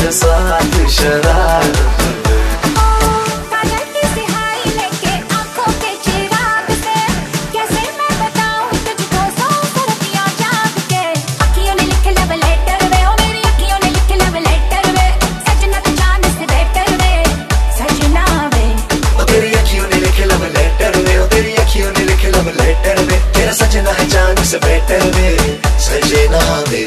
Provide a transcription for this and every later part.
तेरे साथ शरारत में। काजल की सिहाई लेके आंखों के चिराग से कैसे मैं बताऊं तुझको सौ सुर्खियां जाग के। अखियों ने लिखे लव लेटर वे, ओ मेरी अखियों ने लिखे लव लेटर वे। सजना तो चांद से बेटर वे, सजना वे। ओ तेरी अखियों ने लिखे लव लेटर वे, ओ तेरी अखियों ने लिखे लव लेटर वे। तेरा सजना है चांद से बेटर वे, सजना वे।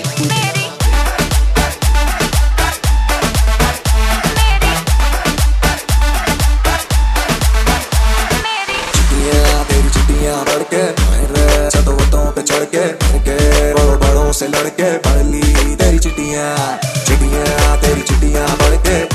बड़ों से लड़के पढ़ ली तेरी चिट्ठियां, चिट्ठियां तेरी चिट्ठियां पढ़ के